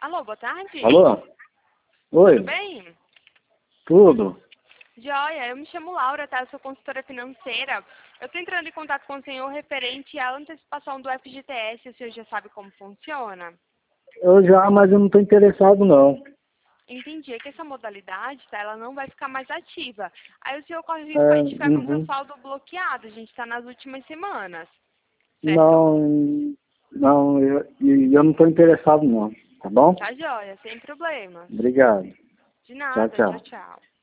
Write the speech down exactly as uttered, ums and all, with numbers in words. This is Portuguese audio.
Alô, boa tarde. Alô? Oi. Tudo bem? Tudo? Joia, eu me chamo Laura, tá? Eu sou consultora financeira. Eu tô entrando em contato com o senhor referente à antecipação do F G T S. O senhor já sabe como funciona? Eu já, mas eu não estou interessado não. Entendi. É que essa modalidade, tá? Ela não vai ficar mais ativa. Aí o senhor corre o risco É, aí de ficar com seu uhum. saldo bloqueado. A gente tá nas últimas semanas. Certo? Não, não, eu, e eu não estou interessado não, tá bom? Tá joia, sem problema. Obrigado. De Tchau, nada. Tchau, tchau. tchau.